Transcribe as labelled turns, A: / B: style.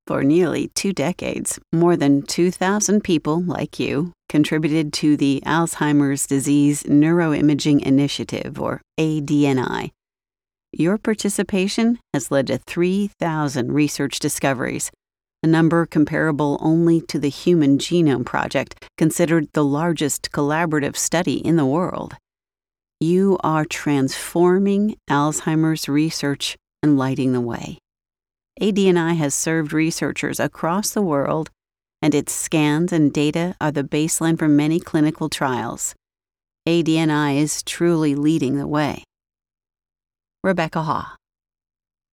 A: For nearly 2 decades, more than 2,000 people like you contributed to the Alzheimer's Disease Neuroimaging Initiative, or ADNI. Your participation has led to 3,000 research discoveries, a number comparable only to the Human Genome Project, considered the largest collaborative study in the world. You are transforming Alzheimer's research and lighting the way. ADNI has served researchers across the world, and its scans and data are the baseline for many clinical trials. ADNI is truly leading the way. Rebecca Haw.